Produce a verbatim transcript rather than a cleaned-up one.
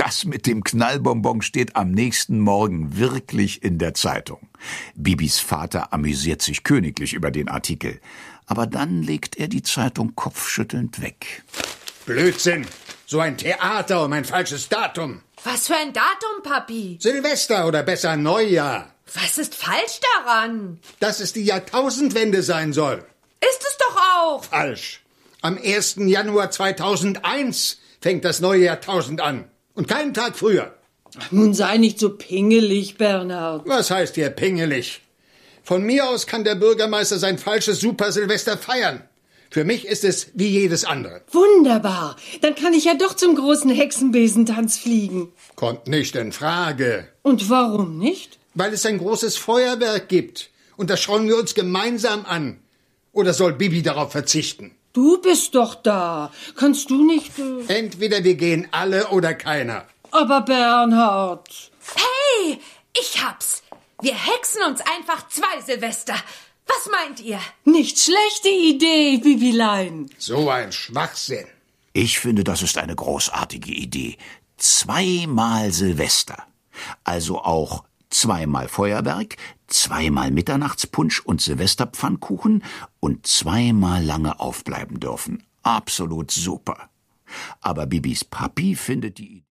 Das mit dem Knallbonbon steht am nächsten Morgen wirklich in der Zeitung. Bibis Vater amüsiert sich königlich über den Artikel. Aber dann legt er die Zeitung kopfschüttelnd weg. Blödsinn! So ein Theater um ein falsches Datum. Was für ein Datum, Papi? Silvester oder besser Neujahr. Was ist falsch daran? Dass es die Jahrtausendwende sein soll. Ist es doch auch. Falsch. Am ersten Januar zweitausendeins fängt das neue Jahrtausend an. Und keinen Tag früher. Nun sei nicht so pingelig, Bernhard. Was heißt hier pingelig? Von mir aus kann der Bürgermeister sein falsches Super-Silvester feiern. Für mich ist es wie jedes andere. Wunderbar. Dann kann ich ja doch zum großen Hexenbesentanz fliegen. Kommt nicht in Frage. Und warum nicht? Weil es ein großes Feuerwerk gibt. Und das schauen wir uns gemeinsam an. Oder soll Bibi darauf verzichten? Du bist doch da. Kannst du nicht... Äh... Entweder wir gehen alle oder keiner. Aber Bernhard... Hey, ich hab's. Wir hexen uns einfach zwei Silvester. Was meint ihr? Nicht schlechte Idee, Bibilein. So ein Schwachsinn. Ich finde, das ist eine großartige Idee. Zweimal Silvester. Also auch zweimal Feuerwerk, zweimal Mitternachtspunsch und Silvesterpfannkuchen und zweimal lange aufbleiben dürfen. Absolut super. Aber Bibis Papi findet die Idee